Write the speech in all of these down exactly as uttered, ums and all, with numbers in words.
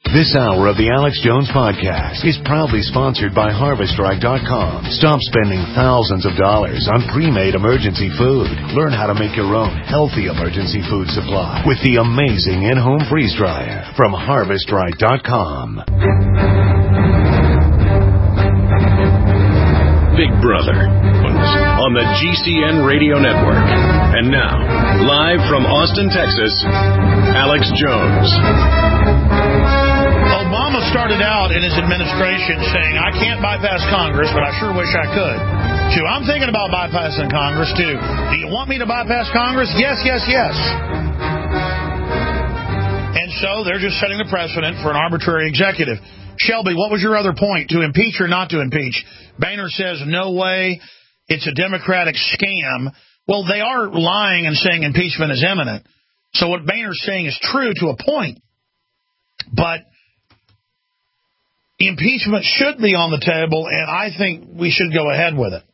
This hour of the Alex Jones Podcast is proudly sponsored by Harvest Strike dot com. Stop spending thousands of dollars on pre-made emergency food. Learn how to make your own healthy emergency food supply with the amazing in-home freeze dryer from Harvest Strike dot com. Big Brother on the G C N Radio Network. And now, live from Austin, Texas, Alex Jones. Obama started out in his administration saying, I can't bypass Congress, but I sure wish I could. So I'm thinking about bypassing Congress, too. Do you want me to bypass Congress? Yes, yes, yes. And so they're just setting the precedent for an arbitrary executive. Shelby, what was your other point? To impeach or not to impeach? Boehner says, no way, it's a Democratic scam. Well, they are lying and saying impeachment is imminent. So what Boehner's saying is true to a point. But impeachment should be on the table, and I think we should go ahead with it.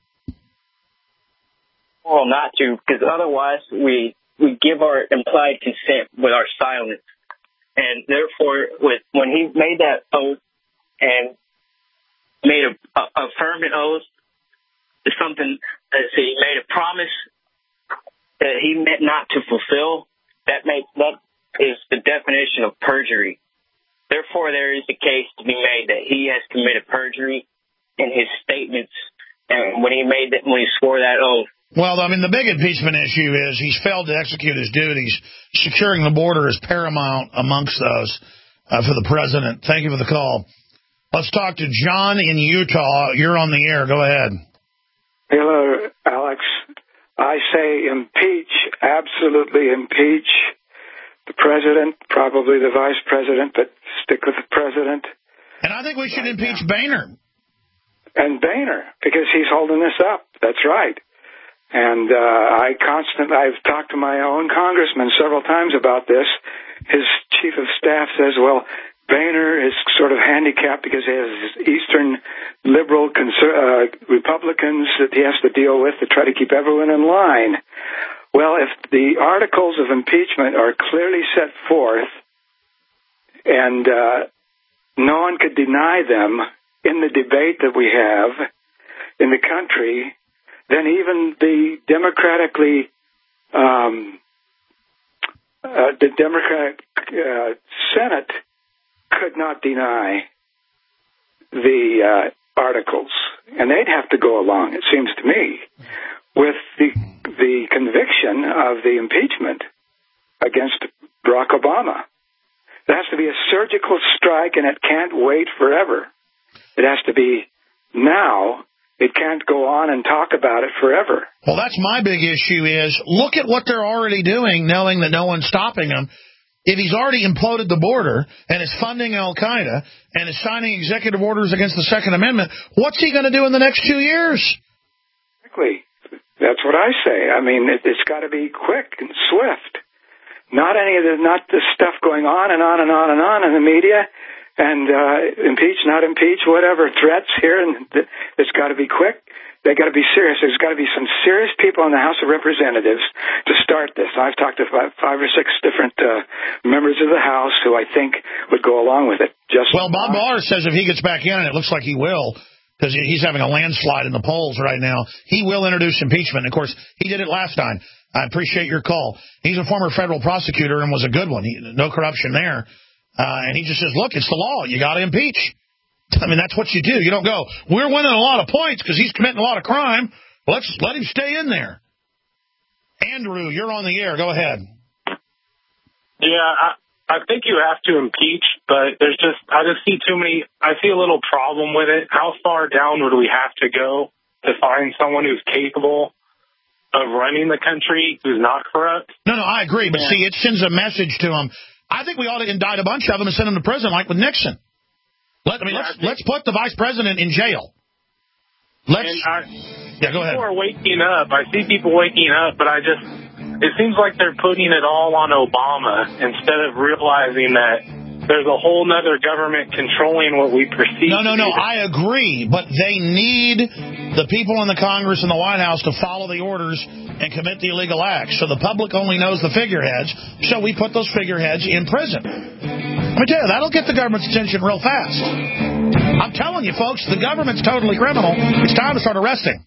Well, not to, because otherwise we we give our implied consent with our silence. And therefore, with when he made that oath and made a, a, a firm oath to something, let's see, he made a promise that he meant not to fulfill, that makes that is the definition of perjury. Therefore, there is a case to be made that he has committed perjury in his statements and when he made that, when he swore that oath. Well, I mean, the big impeachment issue is he's failed to execute his duties. Securing the border is paramount amongst those uh, for the president. Thank you for the call. Let's talk to John in Utah. You're on the air. Go ahead. Hello, Alex. I say impeach, absolutely impeach the president, probably the vice president, but stick with the president. And I think we should right impeach now. Boehner. And Boehner, because he's holding this up. That's right. And uh, I constantly, I've talked to my own congressman several times about this. His chief of staff says, well, Boehner is sort of handicapped because he has Eastern liberal conser- uh, Republicans that he has to deal with to try to keep everyone in line. Well, if the articles of impeachment are clearly set forth and uh, no one could deny them in the debate that we have in the country, then even the democratically, um, uh, the Democratic uh, Senate could not deny the uh, articles, and they'd have to go along, it seems to me, with the the conviction of the impeachment against Barack Obama. It has to be a surgical strike, and it can't wait forever. It has to be now. It can't go on and talk about it forever. Well, that's my big issue is look at what they're already doing, knowing that no one's stopping them. If he's already imploded the border and is funding al-Qaeda and is signing executive orders against the Second Amendment, what's he going to do in the next two years? Exactly. That's what I say. I mean, it, it's got to be quick and swift. Not any of the, not the stuff going on and on and on and on in the media. And uh, impeach, not impeach, whatever, threats here, and th- it's got to be quick. They got to be serious. There's got to be some serious people in the House of Representatives to start this. I've talked to five, five or six different uh, members of the House who I think would go along with it. Just well, Bob Barr says if he gets back in, and it looks like he will, because he's having a landslide in the polls right now, he will introduce impeachment. Of course, he did it last time. I appreciate your call. He's a former federal prosecutor and was a good one. He, no corruption there. Uh, and he just says, look, it's the law. You got to impeach. I mean, that's what you do. You don't go, we're winning a lot of points because he's committing a lot of crime. Let's let him stay in there. Andrew, you're on the air. Go ahead. Yeah, I, I think you have to impeach, but there's just, I just see too many, I see a little problem with it. How far down would we have to go to find someone who's capable of running the country, who's not corrupt? No, no, I agree. But yeah. see, it sends a message to them. I think we ought to indict a bunch of them and send them to prison, like with Nixon. Let, I mean, yeah, let's, I let's put the vice president in jail. Let's. I, yeah, go ahead. People are waking up. I see people waking up, but I just, it seems like they're putting it all on Obama instead of realizing that there's a whole nother government controlling what we perceive. No, no, to no, be the- I agree, but they need the people in the Congress and the White House to follow the orders and commit the illegal acts. So the public only knows the figureheads, so we put those figureheads in prison. Let me tell you, that'll get the government's attention real fast. I'm telling you, folks, the government's totally criminal. It's time to start arresting.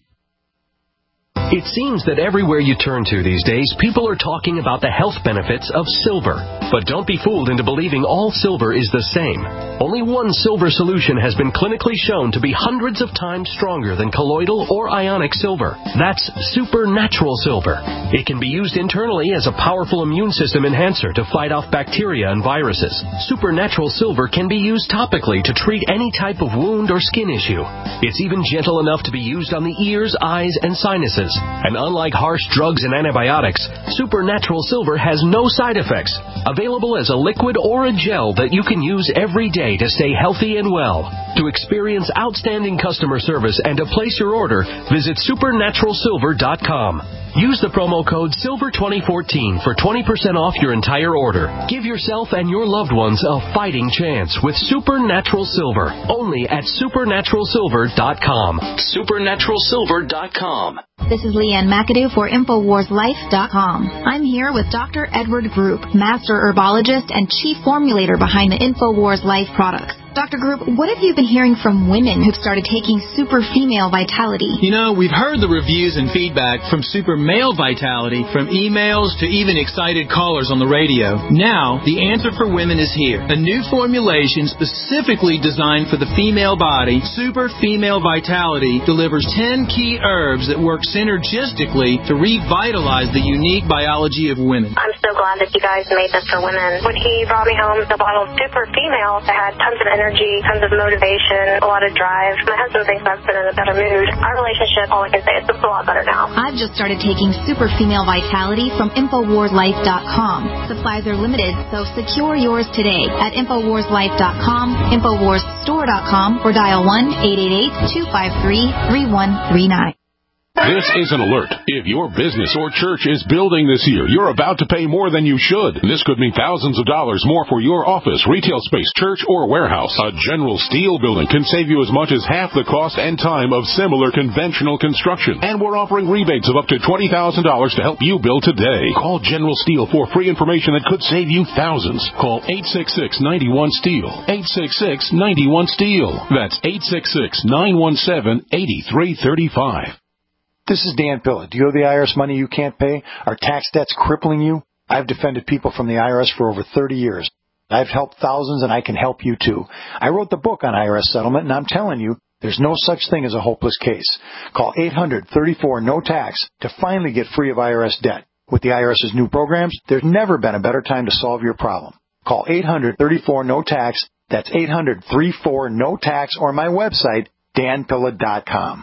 It seems that everywhere you turn to these days, people are talking about the health benefits of silver. But don't be fooled into believing all silver is the same. Only one silver solution has been clinically shown to be hundreds of times stronger than colloidal or ionic silver. That's supernatural silver. It can be used internally as a powerful immune system enhancer to fight off bacteria and viruses. Supernatural silver can be used topically to treat any type of wound or skin issue. It's even gentle enough to be used on the ears, eyes, and sinuses. And unlike harsh drugs and antibiotics, supernatural silver has no side effects. Available as a liquid or a gel that you can use every day to stay healthy and well. To experience outstanding customer service and to place your order, visit supernatural silver dot com. Use the promo code silver twenty fourteen for twenty percent off your entire order. Give yourself and your loved ones a fighting chance with Supernatural Silver. Only at supernatural silver dot com. supernatural silver dot com. This is Leanne McAdoo for Infowars Life dot com. I'm here with Doctor Edward Group, Master Herbologist and Chief Formulator behind the Infowars Life products. Doctor Group, what have you been hearing from women who've started taking Super Female Vitality? You know, we've heard the reviews and feedback from Super Male Vitality, from emails to even excited callers on the radio. Now, the answer for women is here. A new formulation specifically designed for the female body, Super Female Vitality, delivers ten key herbs that work synergistically to revitalize the unique biology of women. I'm so glad that you guys made this for women. When he brought me home the bottle of Super Female, I had tons of energy, tons of motivation, a lot of drive. My husband thinks I've been in a better mood. Our relationship, all I can say, is it's a lot better now. I've just started taking Super Female Vitality from Infowars Life dot com. Supplies are limited, so secure yours today at Infowars Life dot com, Infowars Store dot com, or dial one eight eight eight, two five three, three one three nine. This is an alert. If your business or church is building this year, you're about to pay more than you should. This could mean thousands of dollars more for your office, retail space, church, or warehouse. A General Steel building can save you as much as half the cost and time of similar conventional construction. And we're offering rebates of up to twenty thousand dollars to help you build today. Call General Steel for free information that could save you thousands. Call eight six six, nine one, STEEL. eight six six, nine one, STEEL. That's eight six six, nine one seven, eight three three five. This is Dan Pilla. Do you owe the I R S money you can't pay? Are tax debts crippling you? I've defended people from the I R S for over thirty years. I've helped thousands, and I can help you too. I wrote the book on I R S settlement, and I'm telling you, there's no such thing as a hopeless case. Call eight hundred, thirty-four, no tax to finally get free of I R S debt. With the IRS's new programs, there's never been a better time to solve your problem. Call eight hundred, thirty-four, no tax. That's eight hundred, thirty-four, no tax, or my website, dan pilla dot com.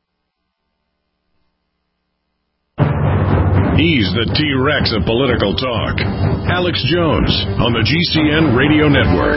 He's the T-Rex of political talk. Alex Jones on the G C N Radio Network.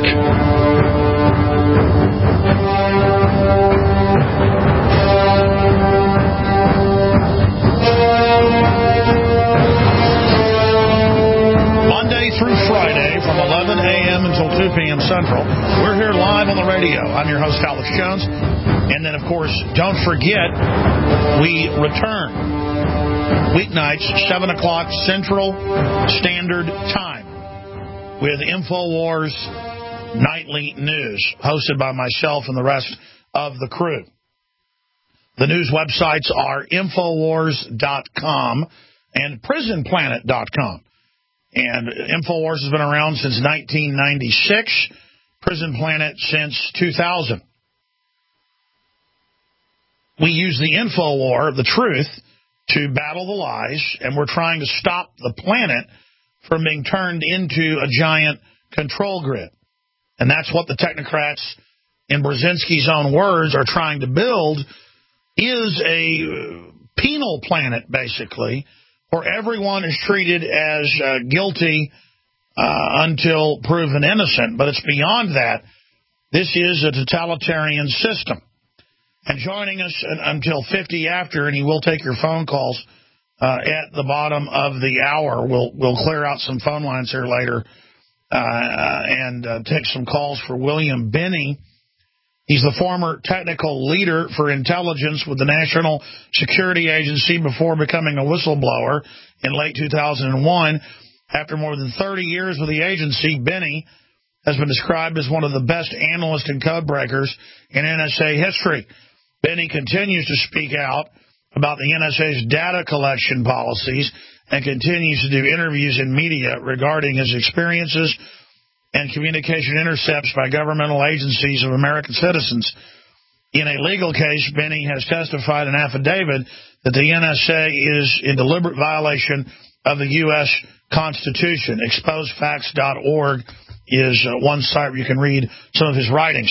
Monday through Friday from eleven a.m. until two p.m. Central. We're here live on the radio. I'm your host, Alex Jones. And then, of course, don't forget, we return weeknights, seven o'clock Central Standard Time with InfoWars Nightly News, hosted by myself and the rest of the crew. The news websites are Infowars dot com and Prison Planet dot com. And InfoWars has been around since nineteen ninety-six, Prison Planet since two thousand. We use the InfoWar, the truth, to battle the lies, and we're trying to stop the planet from being turned into a giant control grid. And that's what the technocrats, in Brzezinski's own words, are trying to build, is a penal planet, basically, where everyone is treated as uh, guilty uh, until proven innocent. But it's beyond that. This is a totalitarian system. And joining us until fifty after, and he will take your phone calls uh, at the bottom of the hour. We'll we'll clear out some phone lines here later. uh, and uh, take some calls for William Binney. He's the former technical leader for intelligence with the National Security Agency before becoming a whistleblower in late two thousand one. After more than thirty years with the agency, Binney has been described as one of the best analysts and code breakers in N S A history. Binney continues to speak out about the N S A's data collection policies and continues to do interviews in media regarding his experiences and communication intercepts by governmental agencies of American citizens. In a legal case, Binney has testified in an affidavit that the N S A is in deliberate violation of the U S Constitution. expose facts dot org is uh, one site where you can read some of his writings.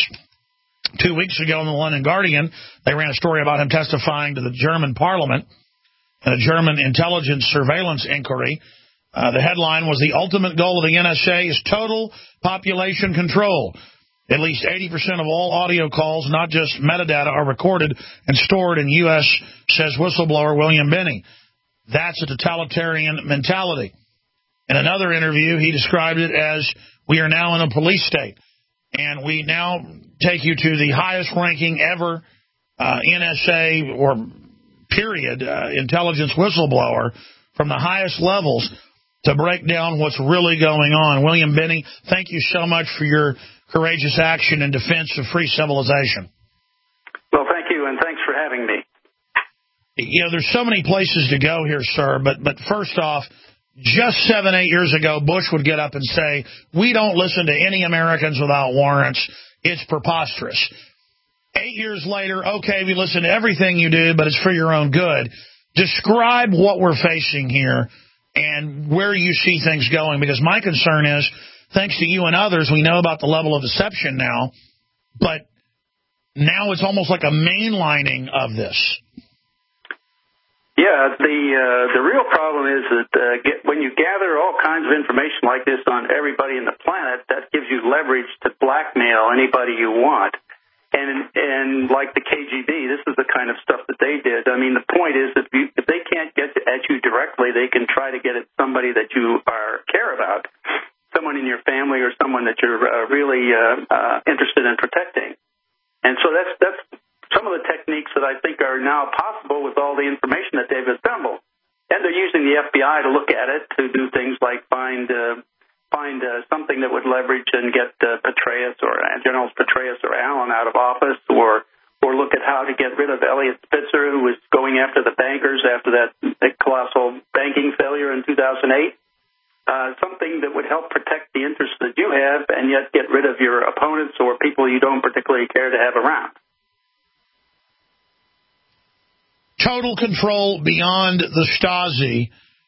Two weeks ago in the London Guardian, they ran a story about him testifying to the German parliament in a German intelligence surveillance inquiry. Uh, the headline was, "The ultimate goal of the N S A is total population control. At least eighty percent of all audio calls, not just metadata, are recorded and stored in U S, says whistleblower William Binney. That's a totalitarian mentality." In another interview, he described it as, "We are now in a police state, and we now take you to the highest ranking ever uh, N S A or period uh, intelligence whistleblower from the highest levels to break down what's really going on." William Binney, thank you so much for your courageous action in defense of free civilization. Well, thank you, and thanks for having me. You know, there's so many places to go here, sir, but but first off, just seven, eight years ago, Bush would get up and say, "We don't listen to any Americans without warrants. It's preposterous." Eight years later, okay, we listen to everything you do, but it's for your own good. Describe what we're facing here and where you see things going, because my concern is, thanks to you and others, we know about the level of deception now, but now it's almost like a mainlining of this. Yeah, the uh, the real problem is that uh, get, when you gather all kinds of information like this on everybody in the planet, that gives you leverage to blackmail anybody you want. And and like the K G B, this is the kind of stuff that they did. I mean, the point is that if, you, if they can't get at you directly, they can try to get at somebody that you are care about, someone in your family or someone that you're uh, really uh, uh, interested in protecting. And so that's that's some of the techniques that I think are now possible with all the information that they've assembled. And they're using the F B I to look at it to do things like find uh, find uh, something that would leverage and get uh, Petraeus or uh, Generals Petraeus or Allen out of office, or or look at how to get rid of Eliot Spitzer, who was going after the bankers after that colossal banking failure in two thousand eight. Uh, something that would help protect the interests that you have and yet get rid of your opponents or people you don't particularly care to have around. Total control beyond the Stasi.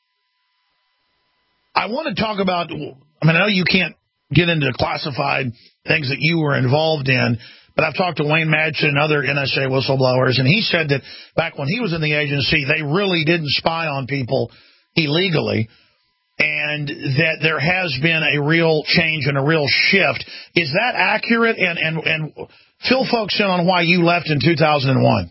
I want to talk about, I mean, I know you can't get into classified things that you were involved in, but I've talked to Wayne Madsen and other N S A whistleblowers, and he said that back when he was in the agency, they really didn't spy on people illegally, and that there has been a real change and a real shift. Is that accurate? And, and, and fill folks in on why you left in two thousand one.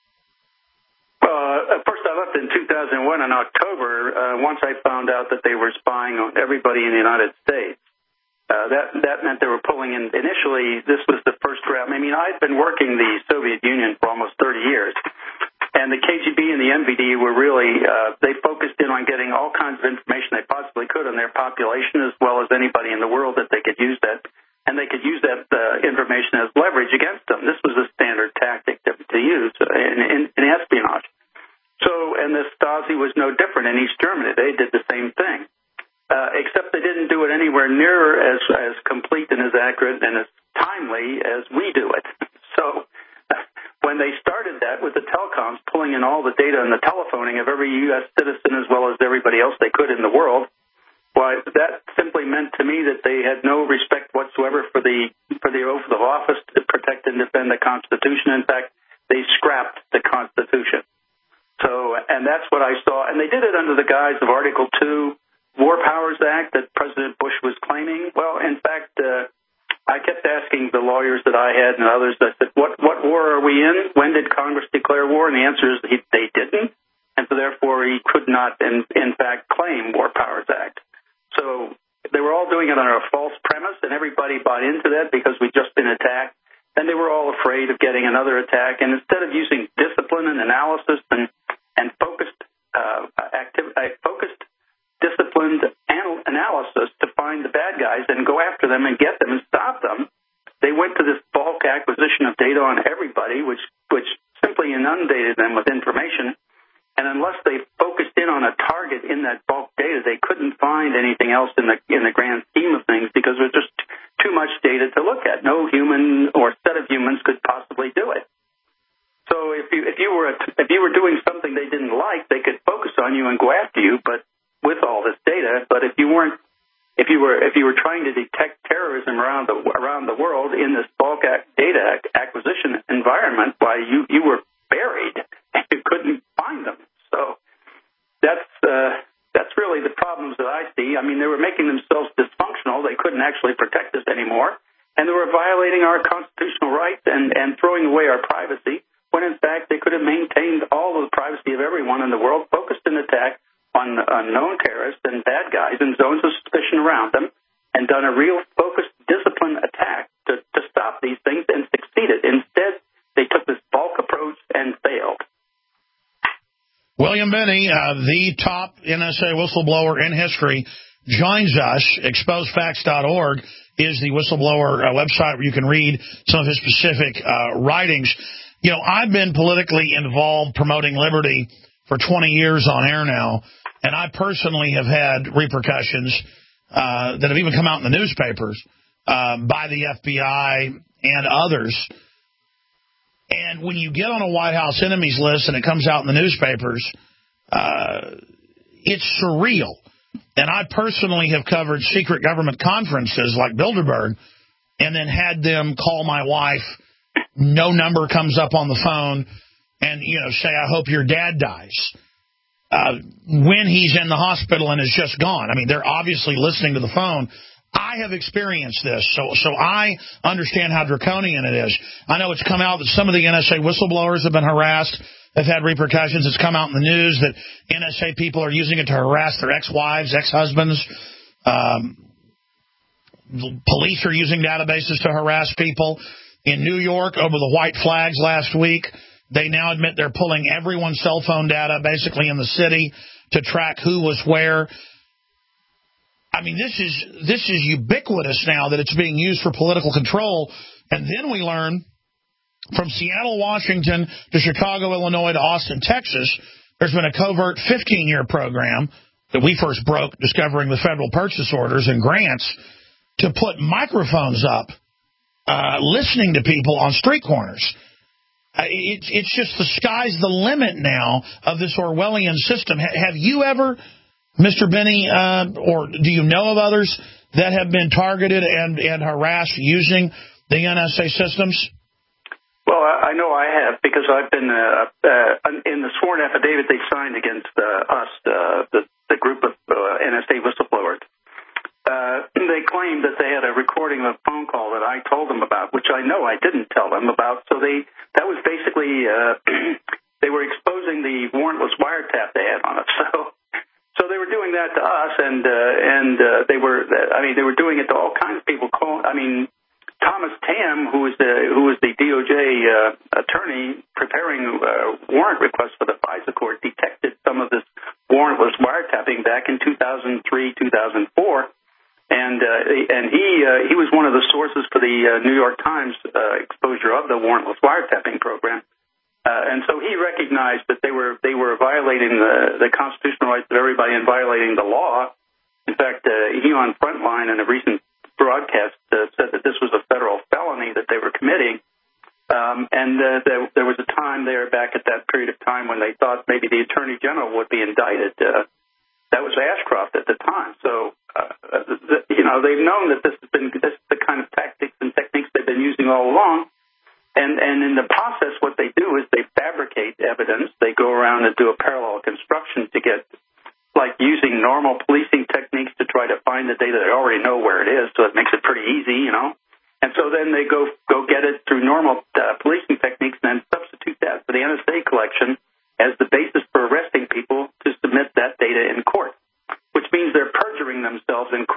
In two thousand one, in October, uh, once I found out that they were spying on everybody in the United States, uh, that that meant they were pulling in. Initially, this was the first round. I mean, I'd been working the Soviet Union for almost thirty years, and the K G B and the M V D were really, uh, they focused in on getting all kinds of information they possibly could on their population, as well as anybody in the world that they could use that, and they could use that uh, information as leverage against them. This was a standard tactic to, to use in, in, in espionage. So, and the Stasi was no different in East Germany. They did the same thing, uh, except they didn't do it anywhere near as, as complete and as accurate and as timely as we do it. So when they started that with the telecoms, pulling in all the data and the telephoning of every U S citizen as well as everybody else they could in the world, why, that simply meant to me that they had no respect whatsoever for the for the oath of office to protect and defend the Constitution. In fact, they scrapped the Constitution. So, and that's what I saw. And they did it under the guise of Article two, War Powers Act, that President Bush was claiming. Well, in fact, uh, I kept asking the lawyers that I had and others, I said, what, what war are we in? When did Congress declare war? And the answer is he, they didn't. And so therefore he could not, in, in fact, claim War Powers Act. So they were all doing it under a false premise, and everybody bought into that because we'd just been attacked. And they were all afraid of getting another attack. And instead of using discipline and analysis and and focused, uh, activ- uh, focused, disciplined anal- analysis to find the bad guys and go after them and get them and stop them, they went to this bulk acquisition of data on everybody, which which simply inundated them with information. And unless they focused in on a target in that bulk data, they couldn't find anything else in the in the grand scheme of things because there was just too much data to look at. No human or set of humans could possibly do it. So if you if you were if you were doing something they didn't like, they could focus on you and go after you. But with all this data, but if you weren't if you were if you were trying to detect terrorism around the around the world in this bulk data acquisition environment, why you you were buried and you couldn't find them. So that's uh, that's really the problems that I see. I mean, they were making themselves dysfunctional. They couldn't actually protect us anymore, and they were violating our constitutional rights and, and throwing away our privacy, when in fact they could have maintained all of the privacy of everyone in the world, focused an attack on unknown terrorists and bad guys in zones of suspicion around them, and done a real focused, disciplined attack to, to stop these things and succeeded. Instead, they took this bulk approach and failed. William Binney, uh, the top N S A whistleblower in history, joins us. expose facts dot org is the whistleblower uh, website where you can read some of his specific uh, writings. You know, I've been politically involved promoting liberty for twenty years on air now, and I personally have had repercussions uh, that have even come out in the newspapers uh, by the F B I and others. And when you get on a White House enemies list and it comes out in the newspapers, uh, it's surreal. And I personally have covered secret government conferences like Bilderberg and then had them call my wife. No number comes up on the phone and, you know, say, I hope your dad dies uh, when he's in the hospital and is just gone. I mean, they're obviously listening to the phone. I have experienced this, so so I understand how draconian it is. I know it's come out that some of the N S A whistleblowers have been harassed, have had repercussions. It's come out in the news that N S A people are using it to harass their ex-wives, ex-husbands. Um, police are using databases to harass people. In New York, over the white flags last week, they now admit they're pulling everyone's cell phone data basically in the city to track who was where. I mean, this is this is ubiquitous now that it's being used for political control. And then we learn from Seattle, Washington, to Chicago, Illinois, to Austin, Texas, there's been a covert fifteen-year program that we first broke, discovering the federal purchase orders and grants, to put microphones up, uh, listening to people on street corners. Uh, it's, it's just the sky's the limit now of this Orwellian system. H- have you ever... Mister Binney, uh, or do you know of others that have been targeted and, and harassed using the N S A systems? Well, I know I have, because I've been uh, uh, in the sworn affidavit they signed against uh, us, uh, the, the group of uh, N S A whistleblowers. Uh, they claimed that they had a recording of a phone call that I told them about, which I know I didn't tell them about. So they that was basically uh, they were exposing the warrantless wiretap they had on us. So. So they were doing that to us, and uh, and uh, they were, I mean, they were doing it to all kinds of people. Call, I mean, Thomas Tam, who was the who was the D O J uh, attorney preparing uh, warrant requests for the FISA court, detected some of this warrantless wiretapping back in two thousand three, two thousand four, and uh, and he uh, he was one of the sources for the uh, New York Times uh, exposure of the warrantless wiretapping program. Uh, and so he recognized that they were they were violating the, the constitutional rights of everybody and violating the law. In fact, uh, he on Frontline in a recent broadcast uh, said that this was a federal felony that they were committing. Um, and uh, there, there was a time there back at that period of time when they thought maybe the Attorney General would be indicted. Uh, that was Ashcroft at the time. So, uh, the, you know, they've known that this has been this is the kind of tactics and techniques they've been using all along. And, and in the process, what they do is they fabricate evidence. They go around and do a parallel construction to get, like using normal policing techniques to try to find the data. They already know where it is, so it makes it pretty easy, you know. And so then they go go get it through normal uh, policing techniques and then substitute that for the N S A collection as the basis for arresting people to submit that data in court, which means they're perjuring themselves in court every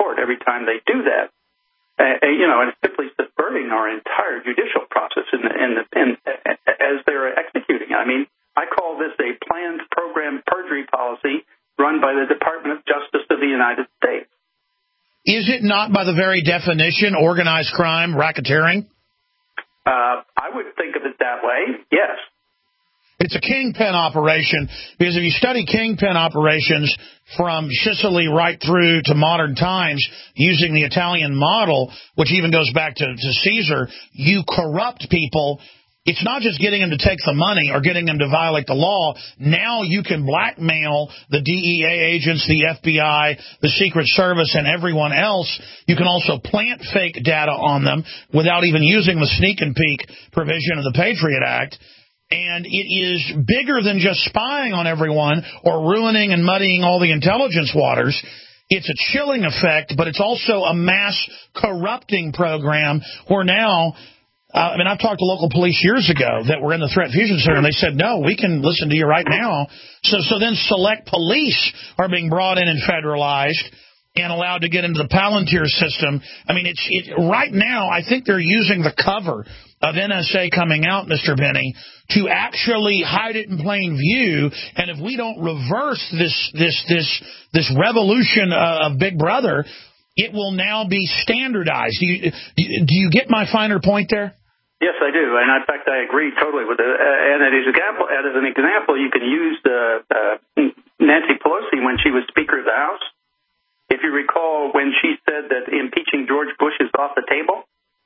time they do that. Uh, you know, and it's simply subverting our entire judicial process in, the, in, the, in as they're executing. I mean, I call this a planned program perjury policy run by the Department of Justice of the United States. Is it not, by the very definition, organized crime, racketeering? Uh, I would think of it that way, yes. It's a kingpin operation, because if you study kingpin operations from Sicily right through to modern times using the Italian model, which even goes back to, to Caesar, you corrupt people. It's not just getting them to take the money or getting them to violate the law. Now you can blackmail the D E A agents, the F B I, the Secret Service, and everyone else. You can also plant fake data on them without even using the sneak and peek provision of the Patriot Act. And it is bigger than just spying on everyone or ruining and muddying all the intelligence waters. It's a chilling effect, but it's also a mass corrupting program where now... Uh, I mean, I've talked to local police years ago that were in the Threat Fusion Center, and they said, no, we can listen to you right now. So so then select police are being brought in and federalized and allowed to get into the Palantir system. I mean, it's it, right now, I think they're using the cover of N S A coming out, Mister Benny, to actually hide it in plain view. And if we don't reverse this this this this revolution uh, of Big Brother, it will now be standardized. Do you, do you get my finer point there? Yes, I do, and in fact, I agree totally with it. Uh, and as, example, as an example, you can use uh, uh, Nancy Pelosi when she was Speaker of the House. If you recall, when she said that impeaching George Bush is off the table.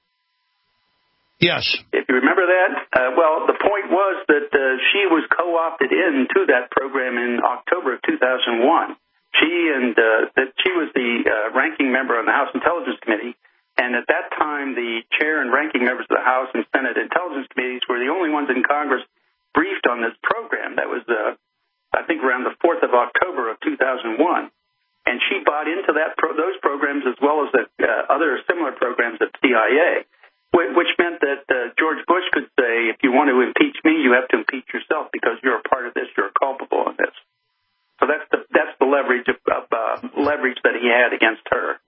Yes. If you remember that, uh, well, the point was that uh, she was co-opted into that program in October of two thousand one. She and uh, that she was the uh, ranking member on the House Intelligence Committee. And at that time, the chair and ranking members of the House and Senate Intelligence Committees were the only ones in Congress briefed on this program. That was, uh, I think, around the fourth of October of two thousand one. And she bought into that pro- those programs as well as the, uh, other similar programs at C I A, which meant that uh, George Bush could say, if you want to impeach me, you have to impeach yourself because you're a part of this, you're culpable in this. So that's the that's the leverage of, of uh, leverage that he had against her.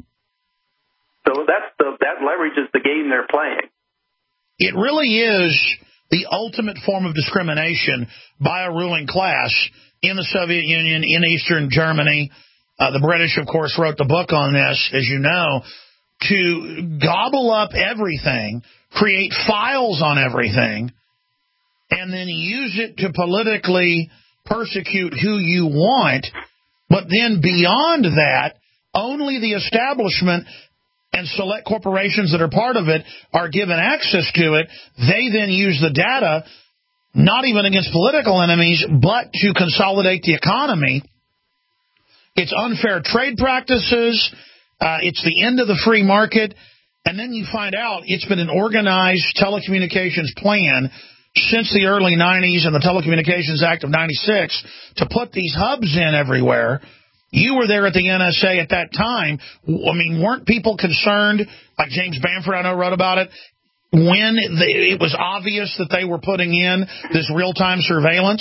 So that's the, that leverage is the game they're playing. It really is the ultimate form of discrimination by a ruling class in the Soviet Union, in Eastern Germany. Uh, the British, of course, wrote the book on this, as you know, to gobble up everything, create files on everything, and then use it to politically persecute who you want. But then beyond that, only the establishment and select corporations that are part of it are given access to it. They then use the data, not even against political enemies, but to consolidate the economy. It's unfair trade practices. Uh, it's the end of the free market. And then you find out it's been an organized telecommunications plan since the early nineties and the Telecommunications Act of ninety-six to put these hubs in everywhere. You were there at the N S A at that time. I mean, weren't people concerned, like James Bamford, I know, wrote about it, when they, it was obvious that they were putting in this real-time surveillance?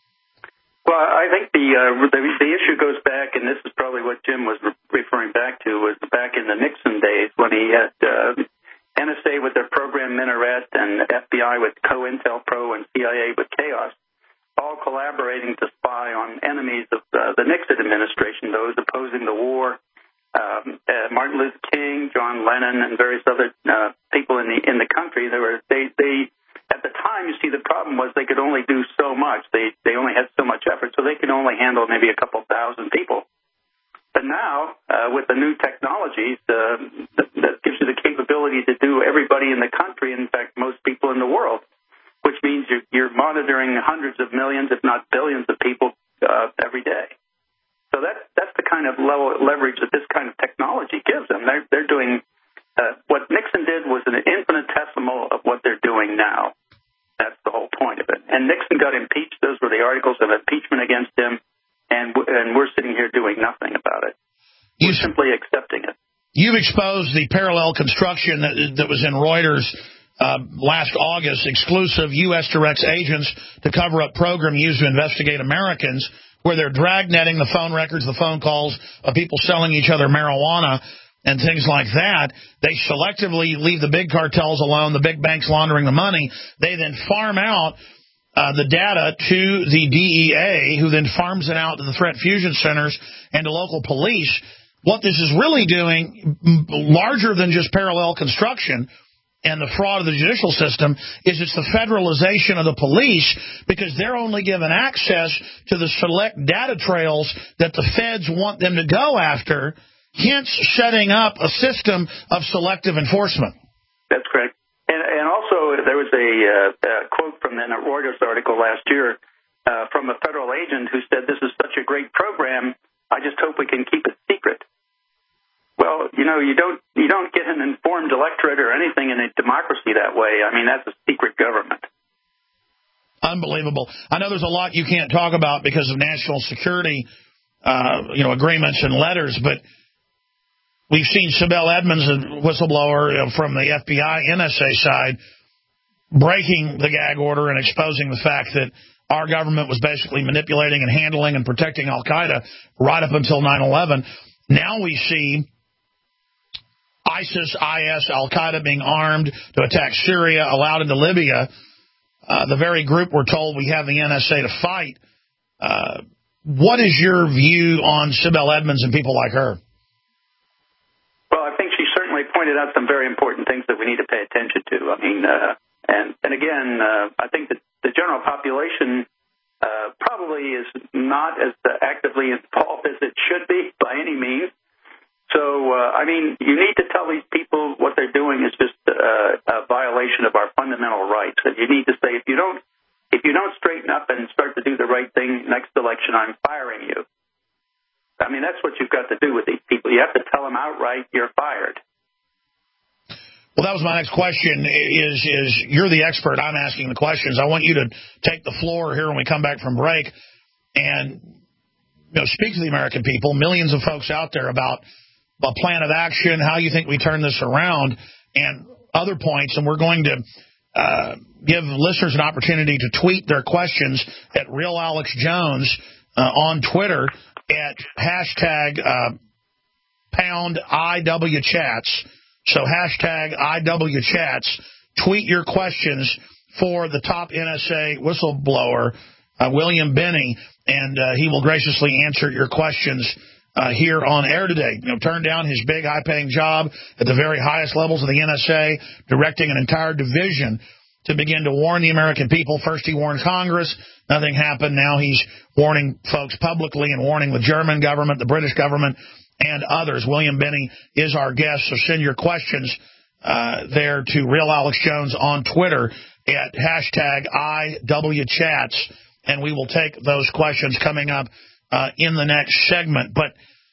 Well, I think the, uh, the the issue goes back, and this is probably what Jim was re- referring back to, was back in the Nixon days when he had uh, N S A with their program Minaret and F B I with COINTELPRO and C I A with Chaos, all collaborating to spy on enemies of uh, the Nixon administration, those opposing the war. Um, uh, Martin Luther King, John Lennon, and various other uh, people in the in the country. They were they they at the time. You see, the problem was they could only do so much. They they only had so much effort, so they could only handle maybe a couple thousand people. But now, uh, with the new technologies, uh, that, that gives you the capability to do everybody in the country. In fact, most people in the world. Which means you're, you're monitoring hundreds of millions, if not billions, of people uh, every day. So that's that's the kind of level leverage that this kind of technology gives them. They're they're doing uh, what Nixon did was an infinitesimal of what they're doing now. That's the whole point of it. And Nixon got impeached. Those were the articles of impeachment against him, and and we're sitting here doing nothing about it. We're you, simply accepting it. You've exposed the parallel construction that, that was in Reuters. Uh, last August, exclusive U S directs agents to cover up program used to investigate Americans, where they're dragnetting the phone records, the phone calls of people selling each other marijuana. and things like that. They selectively leave the big cartels alone, the big banks laundering the money. They then farm out uh, the data to the D E A, who then farms it out to the threat fusion centers and to local police. What this is really doing, larger than just parallel construction and the fraud of the judicial system, is it's the federalization of the police, because they're only given access to the select data trails that the feds want them to go after, hence setting up a system of selective enforcement. That's correct. And, and also, there was a, uh, a quote from the Reuters article last year uh, from a federal agent who said, "This is such a great program, I just hope we can keep it secret." Well, you know, you don't you don't get an informed electorate or anything in a democracy that way. I mean, that's a secret government. Unbelievable. I know there's a lot you can't talk about because of national security, uh, you know, agreements and letters, but we've seen Sibel Edmonds, a whistleblower from the F B I N S A side, breaking the gag order and exposing the fact that our government was basically manipulating and handling and protecting al-Qaeda right up until nine eleven. Now we see ISIS, I S, al-Qaeda being armed to attack Syria, allowed into Libya, uh, the very group we're told we have the N S A to fight. Uh, what is your view on Sibel Edmonds and people like her? Well, I think she certainly pointed out some very important things that we need to pay attention to. I mean, uh, and, and again, uh, I think that the general population uh, probably is not as actively involved as it should be by any means. So, uh, I mean, you need to tell these people what they're doing is just uh, a violation of our fundamental rights. And you need to say, if you don't, if you don't straighten up and start to do the right thing next election, I'm firing you. I mean, that's what you've got to do with these people. You have to tell them outright, you're fired. Well, that was my next question. Is is you're the expert? I'm asking the questions. I want you to take the floor here when we come back from break, and you know, speak to the American people, millions of folks out there, about a plan of action, how you think we turn this around, and other points. And we're going to uh, give listeners an opportunity to tweet their questions at Real Alex Jones uh, on Twitter at hashtag uh, pound I W chats. So hashtag I W chats. Tweet your questions for the top N S A whistleblower, uh, William Binney, and uh, he will graciously answer your questions Uh, here on air today. You know, turned down his big, high-paying job at the very highest levels of the N S A, directing an entire division to begin to warn the American people. First he warned Congress. Nothing happened. Now he's warning folks publicly and warning the German government, the British government, and others. William Binney is our guest, so send your questions uh, there to Real Alex Jones on Twitter at hashtag I W chats, and we will take those questions coming up Uh, in the next segment. But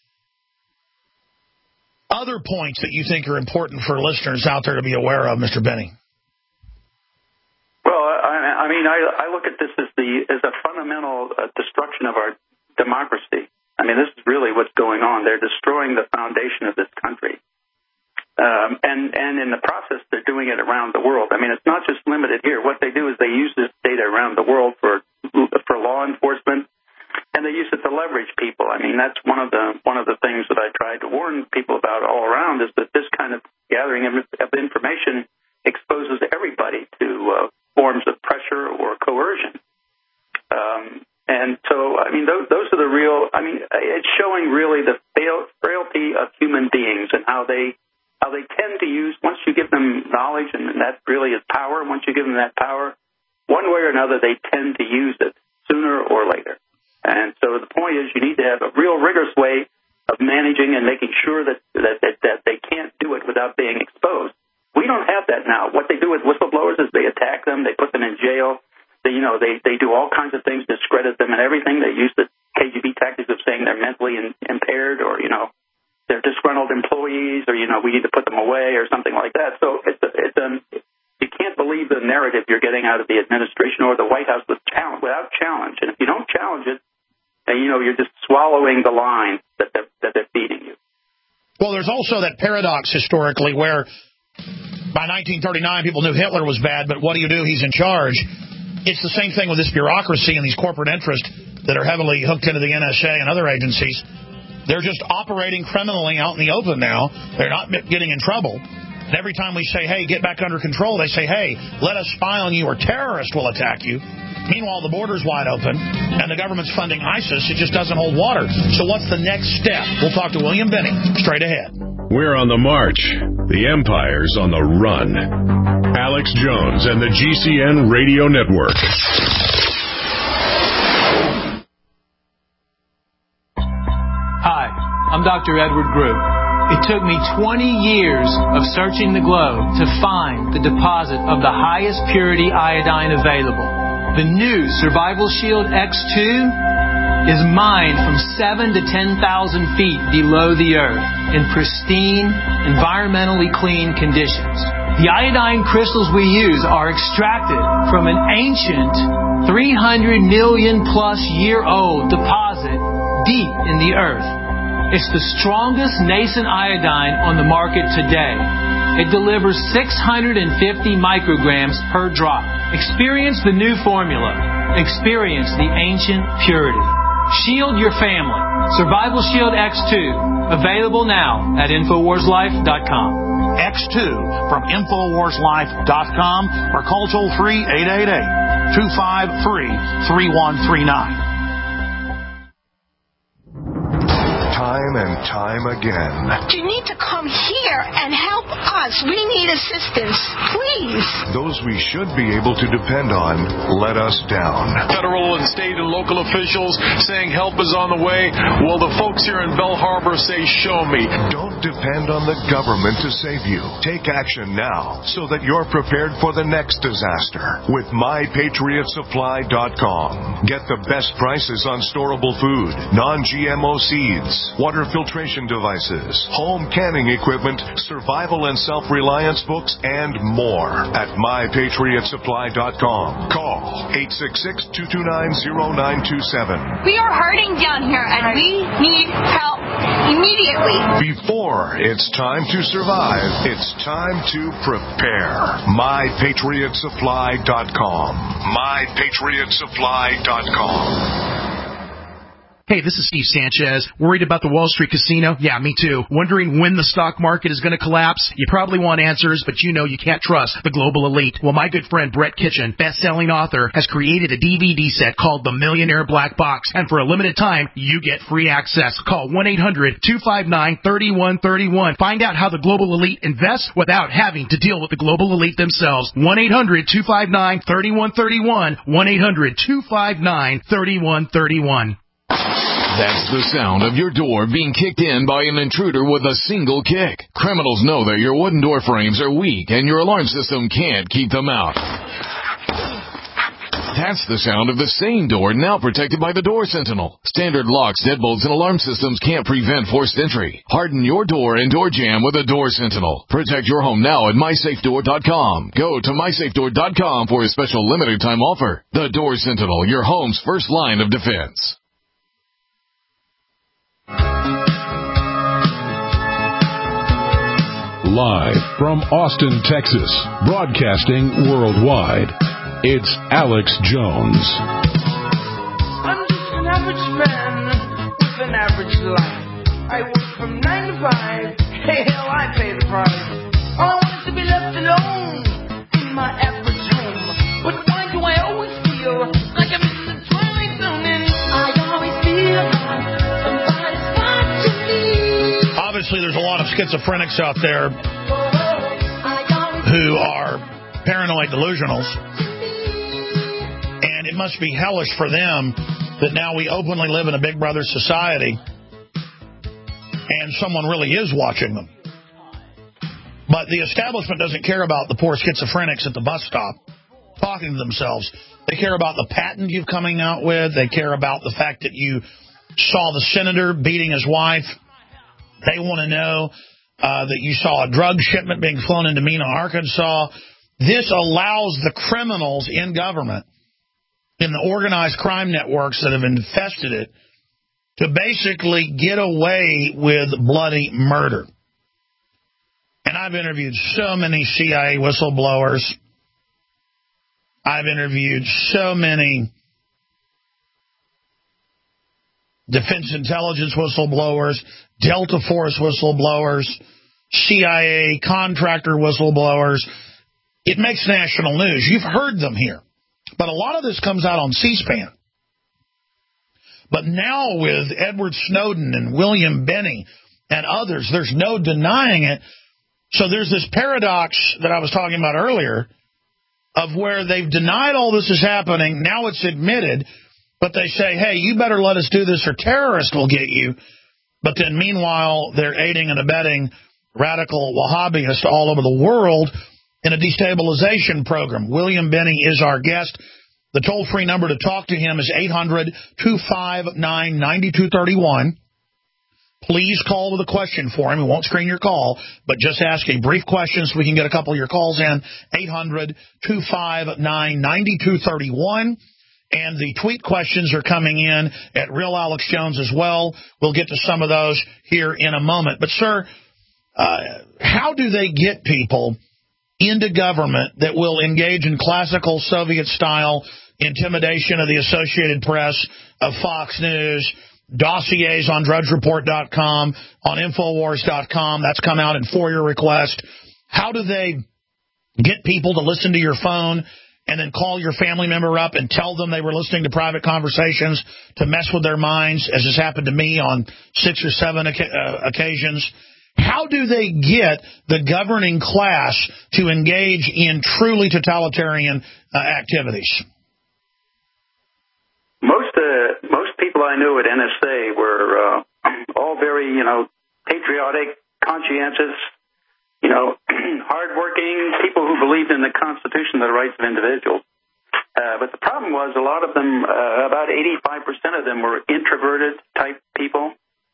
other points that you think are important for listeners out there to be aware of, Mister Binney? Well, I, I mean, I, I look at this as the as a fundamental uh, destruction of our democracy. I mean, this is really what's going on. They're destroying the foundation of this country. Um, and, and in the process, they're doing it around the world. I mean, it's not just limited here. What they do is they use this data around the world for for law enforcement, and they use it to leverage people. I mean, that's one of the one of the things that I tried to warn people about all around, is that this kind of gathering of, of information exposes everybody to uh, forms of pressure or coercion. Um, and so, I mean, those, those are the real. I mean, it's showing really the frail, frailty of human beings and how they how they tend to use. Once you give them knowledge, and that really is power. Once you give them that power, one way or another, they tend to use it sooner or later. And so the point is, you need to have a real rigorous way of managing and making sure that, that, that, that they can't do it without being exposed. We don't have that now. What they do with whistleblowers is they attack them, they put them in jail, they, you know, they, they do all kinds of things, discredit them and everything. They use the K G B tactics of saying they're mentally in, impaired, or, you know, they're disgruntled employees, or, you know, we need to put them away or something like that. So it's, it's um, you can't believe the narrative you're getting out of the administration or the White House with challenge, without challenge. And if you don't challenge it, and, you know, you're just swallowing the line that they're, that they're feeding you. Well, there's also that paradox historically where by nineteen thirty-nine people knew Hitler was bad, but what do you do? He's in charge. It's the same thing with this bureaucracy and these corporate interests that are heavily hooked into the N S A and other agencies. They're just operating criminally out in the open now. They're not getting in trouble. And every time we say, hey, get back under control, they say, hey, let us spy on you or terrorists will attack you. Meanwhile, the border's wide open and the government's funding ISIS. It just doesn't hold water. So what's the next step? We'll talk to William Binney straight ahead. We're on the march. The empire's on the run. Alex Jones and the G C N Radio Network. Hi, I'm Doctor Edward Group. It took me twenty years of searching the globe to find the deposit of the highest purity iodine available. The new Survival Shield X two is mined from seven to ten thousand feet below the earth in pristine, environmentally clean conditions. The iodine crystals we use are extracted from an ancient three hundred million plus year old deposit deep in the earth. It's the strongest nascent iodine on the market today. It delivers six hundred fifty micrograms per drop. Experience the new formula. Experience the ancient purity. Shield your family. Survival Shield X two. Available now at Infowars Life dot com. X two from Infowars Life dot com or call toll free eight eight eight, two five three, three one three nine. Time and time again. You need to come here and help us. We need assistance, please. Those we should be able to depend on let us down. Federal and state and local officials saying help is on the way. Well, the folks here in Bell Harbor say, show me. Don't depend on the government to save you. Take action now so that you're prepared for the next disaster with my patriot supply dot com. Get the best prices on storable food, non G M O seeds, water filtration devices, home canning equipment, survival and self-reliance books, and more at my patriot supply dot com. Call eight six six, two two nine, zero nine two seven. We are hurting down here, and we need help immediately. Before it's time to survive, it's time to prepare. my patriot supply dot com. my patriot supply dot com. Hey, this is Steve Sanchez. Worried about the Wall Street casino? Yeah, me too. Wondering when the stock market is going to collapse? You probably want answers, but you know you can't trust the global elite. Well, my good friend Brett Kitchen, best-selling author, has created a D V D set called The Millionaire Black Box, and for a limited time, you get free access. Call one eight hundred, two five nine, three one three one. Find out how the global elite invests without having to deal with the global elite themselves. one eight hundred, two five nine, three one three one. one eight hundred, two five nine, three one three one. That's the sound of your door being kicked in by an intruder with a single kick. Criminals know that your wooden door frames are weak and your alarm system can't keep them out. That's the sound of the same door now protected by the Door Sentinel. Standard locks, deadbolts, and alarm systems can't prevent forced entry. Harden your door and door jam with a Door Sentinel. Protect your home now at my safe door dot com. Go to my safe door dot com for a special limited time offer. The Door Sentinel, your home's first line of defense. Live from Austin, Texas, broadcasting worldwide, it's Alex Jones. I'm just an average man with an average life. I work from nine to five. Hey, hell, I pay the price. All I want is to be left alone in my average home. But why do I always feel like I'm in the twilight zone? And I always feel like somebody's watching me. Obviously, there's a lot of schizophrenics out there who are paranoid delusionals, and it must be hellish for them that now we openly live in a Big Brother society and someone really is watching them. But the establishment doesn't care about the poor schizophrenics at the bus stop talking to themselves. They care about the patent you're coming out with. They care about the fact that you saw the senator beating his wife. They want to know uh, that you saw a drug shipment being flown into Mena, Arkansas. This allows the criminals in government, in the organized crime networks that have infested it, to basically get away with bloody murder. And I've interviewed so many C I A whistleblowers. I've interviewed so many Defense Intelligence whistleblowers, Delta Force whistleblowers, C I A contractor whistleblowers. It makes national news. You've heard them here. But a lot of this comes out on C-SPAN. But now with Edward Snowden and William Binney and others, there's no denying it. So there's this paradox that I was talking about earlier of where they've denied all this is happening. Now it's admitted, but they say, hey, you better let us do this or terrorists will get you. But then meanwhile, they're aiding and abetting radical Wahhabists all over the world in a destabilization program. William Binney is our guest. The toll-free number to talk to him is eight hundred, two five nine, nine two three one. Please call with a question for him. We won't screen your call, but just ask a brief question so we can get a couple of your calls in. eight hundred, two five nine, nine two three one. And the tweet questions are coming in at Real Alex Jones as well. We'll get to some of those here in a moment. But, sir, uh, how do they get people into government that will engage in classical Soviet-style intimidation of the Associated Press, of Fox News, dossiers on drudge report dot com, on infowars dot com? That's come out in FOIA request. How do they get people to listen to your phone and then call your family member up and tell them they were listening to private conversations to mess with their minds, as has happened to me on six or seven uh, occasions? How do they get the governing class to engage in truly totalitarian uh, activities? Most uh, most people I knew at N S A were uh, all very, you know, patriotic, conscientious, you know, hardworking people who believed in the Constitution and the rights of individuals. Uh, but the problem was a lot of them, uh, about eighty-five percent of them were introverted type people,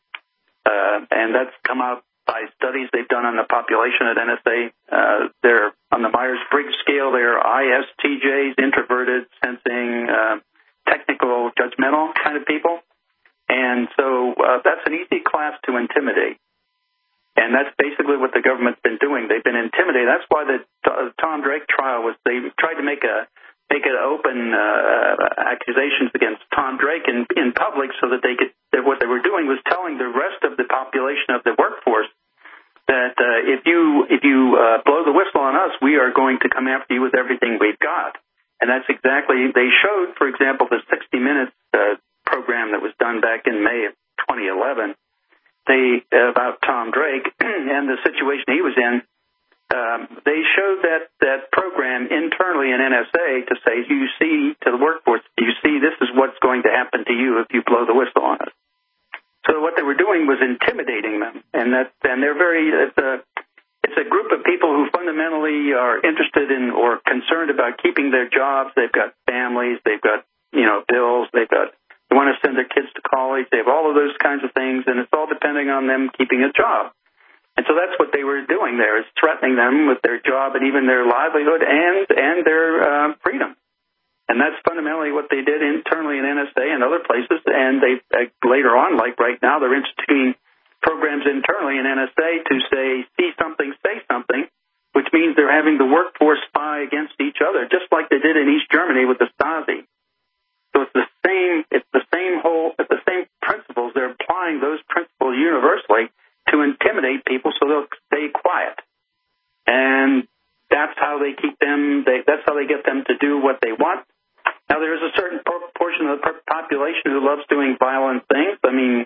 uh, and that's come out by studies they've done on the population at N S A. Uh, they're on the Myers-Briggs scale. They're I S T Js, introverted, sensing, uh, technical, judgmental kind of people. And so uh, that's an easy class to intimidate. And that's basically what the government's been doing. They've been intimidating. That's why the uh, Tom Drake trial was, they tried to make a make it open uh, accusations against Tom Drake in, in public so that they could, that what they were doing was telling the rest of the population of the workforce that uh, if you if you uh, blow the whistle on us, we are going to come after you with everything we've got. And that's exactly, they showed, for example, the sixty minutes uh, program that was done back in May of twenty eleven, they, uh, about Tom Drake and the situation he was in. Um, they showed that, that program internally in N S A to say, you see, to the workforce, you see, this is what's going to happen to you if you blow the whistle on us. So what they were doing was intimidating them, and that, and they're very, it's a, it's a group of people who fundamentally are interested in or concerned about keeping their jobs. They've got families, they've got, you know, bills, they've got, they want to send their kids to college, they have all of those kinds of things, and it's all depending on them keeping a job. And so that's what they were doing there, is threatening them with their job and even their livelihood and, and their uh, freedom. And that's fundamentally what they did internally in N S A and other places. And they uh, later on, like right now, they're instituting programs internally in N S A to say, see something, say something, which means they're having the workforce spy against each other, just like they did in East Germany with the Stasi. So it's the same, it's the same whole, it's the same principles. They're applying those principles universally to intimidate people so they'll stay quiet. And that's how they keep them, they, that's how they get them to do what they want. Now, there's a certain portion of the population who loves doing violent things. I mean,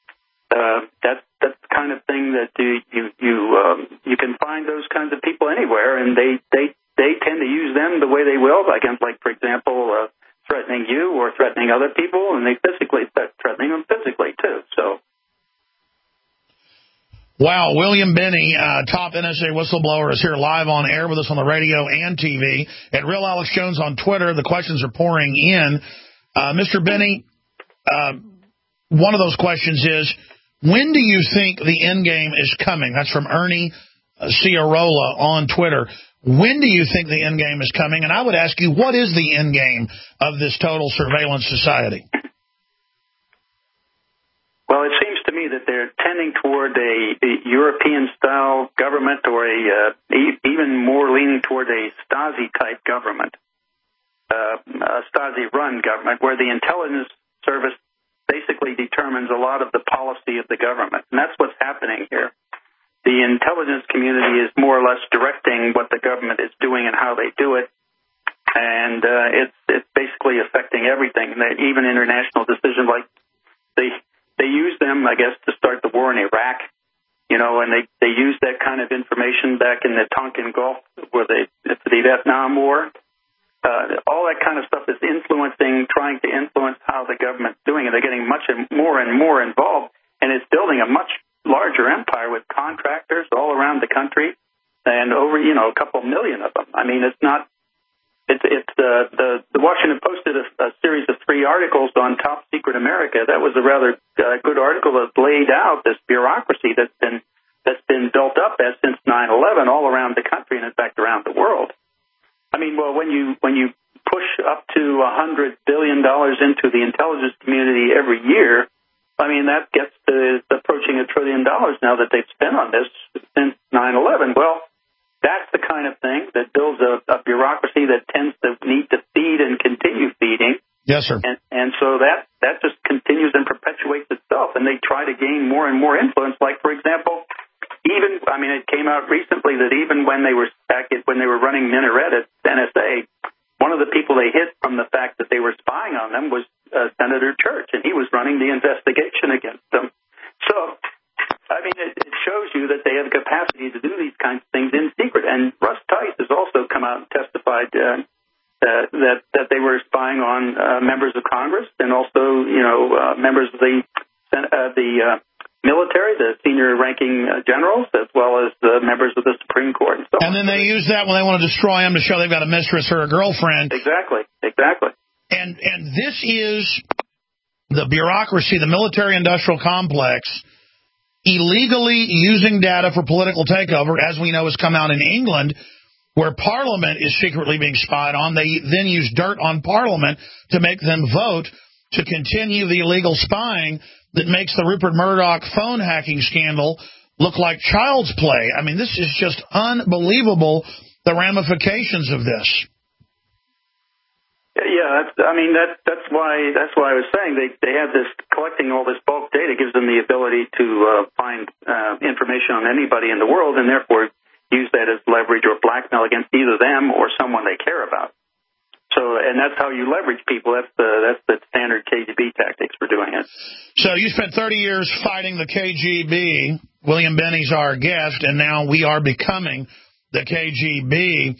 uh, that's that's the kind of thing that you you you, um, you can find those kinds of people anywhere, and they, they, they tend to use them the way they will, against, like, for example, uh, threatening you or threatening other people, and they physically threatening them physically too. So. Wow, William Binney, uh, top N S A whistleblower, is here live on air with us on the radio and T V. At Real Alex Jones on Twitter, the questions are pouring in. Uh, Mister Binney, uh, one of those questions is, when do you think the end game is coming? That's from Ernie Ciarola on Twitter. When do you think the end game is coming? And I would ask you, what is the end game of this total surveillance society? Well, it seems to me that they're tending toward a, a European-style government, or a uh, e- even more leaning toward a Stasi-type government, uh, a Stasi-run government, where the intelligence service basically determines a lot of the policy of the government. And that's what's happening here. The intelligence community is more or less directing what the government is doing and how they do it. And uh, it's it's basically affecting everything. And they, even international decisions, like they they use them, I guess, to start the war in Iraq. You know, and they, they used that kind of information back in the Tonkin Gulf, where they for the Vietnam War. Uh, all that kind of stuff is influencing, trying to influence how the government's doing it. They're getting much and more and more involved, and it's building a much larger empire with contractors all around the country, and over, you know, a couple million of them. I mean, it's not. It's it's uh, the the Washington Post did a, a series of three articles on Top Secret America. That was a rather uh, good article that laid out this bureaucracy that's been that's been built up as since nine eleven all around the country and in fact around the world. I mean, well, when you when you push up to a hundred billion dollars into the intelligence community every year, I mean that gets to approaching a trillion dollars now that they've spent on this since nine eleven. Well, that's the kind of thing that builds a, a bureaucracy that tends to need to feed and continue feeding. Yes, sir. And, and so that, that just continues and perpetuates itself, and they try to gain more and more influence. Like, for example, even, I mean, it came out recently that even when they were back at, when they were running Minaret at N S A, one of the people they hit from the fact that they were spying on them was uh, Senator Church, and he was running the investigation against them. So, I mean, it, it shows you that they have the capacity to do these kinds of things in secret. And Russ Tice has also come out and testified uh, uh, that that they were spying on uh, members of Congress and also, you know, uh, members of the uh, the uh, military, the senior-ranking uh, generals, as well as the members of the Supreme Court. And, so and then they use that when they want to destroy them to show they've got a mistress or a girlfriend. Exactly, exactly. And and this is the bureaucracy, the military-industrial complex, illegally using data for political takeover, as we know has come out in England, where Parliament is secretly being spied on. They then use dirt on Parliament to make them vote to continue the illegal spying that makes the Rupert Murdoch phone hacking scandal look like child's play. I mean, this is just unbelievable, the ramifications of this. Yeah, that's, I mean that that's why that's why I was saying they they have this collecting all this bulk data gives them the ability to uh, find uh, information on anybody in the world and therefore use that as leverage or blackmail against either them or someone they care about. So, and that's how you leverage people. That's the that's the standard K G B tactics for doing it. So you spent thirty years fighting the K G B. William Binney's our guest, and now we are becoming the K G B.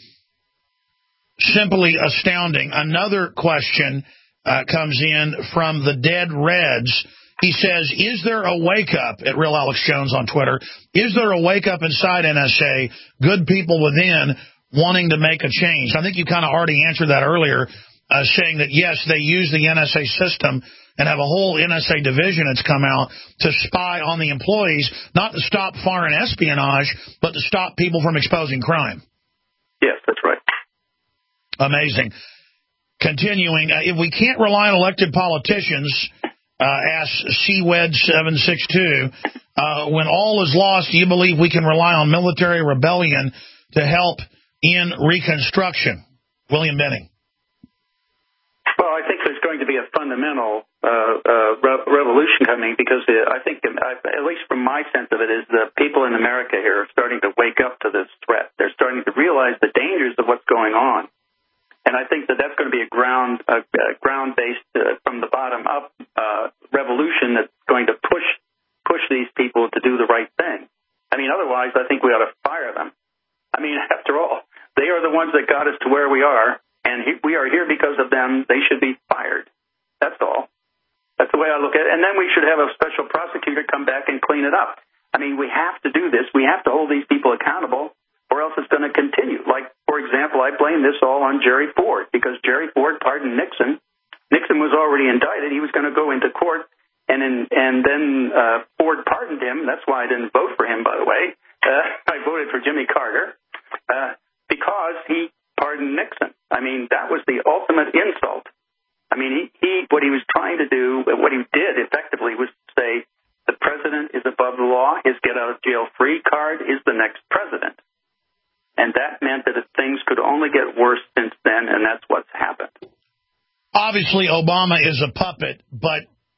Simply astounding. Another question uh, comes in from the Dead Reds. He says, is there a wake-up, at Real Alex Jones on Twitter, is there a wake-up inside N S A, good people within wanting to make a change? I think you kind of already answered that earlier, uh, saying that, yes, they use the N S A system and have a whole N S A division that's come out to spy on the employees, not to stop foreign espionage, but to stop people from exposing crime. Yes, that's right. Amazing. Continuing, uh, if we can't rely on elected politicians, uh, asks C W E D seven six two, uh, when all is lost, do you believe we can rely on military rebellion to help in reconstruction? William Binney. Well, I think there's going to be a fundamental uh, uh, re- revolution coming because uh, I think, uh, at least from my sense of it, is the people in America here are starting to wake up to this threat. They're starting to realize the dangers of what's going on. And I think that that's going to be a ground, uh, uh, ground-based, uh, from the bottom up uh, revolution that's going to push push these people to do the right thing. I mean, otherwise, I think we ought to fire them. I mean, after all, they are the ones that got us to where we are, and he, we are here because of them. They should be fired. That's all. That's the way I look at it. And then we should have a special prosecutor come back and clean it up. I mean, we have to do this. We have to hold these people accountable, or else it's going to continue. Like, for example, I blame this all on Jerry Ford because Jerry Ford pardoned Nixon. Nixon was already indicted. He was going to go into court, and in, and then uh, Ford pardoned him. That's why I didn't vote for him, by the way. Uh, I voted for Jimmy Carter uh, because he pardoned Nixon. I mean, that was the ultimate insult. I mean, he, he what he was trying to do, what he did effectively was say the president is above the law. His get-out-of-jail-free card is the next president. And that meant that things could only get worse since then, and that's what's happened. Obviously, Obama is a puppet, but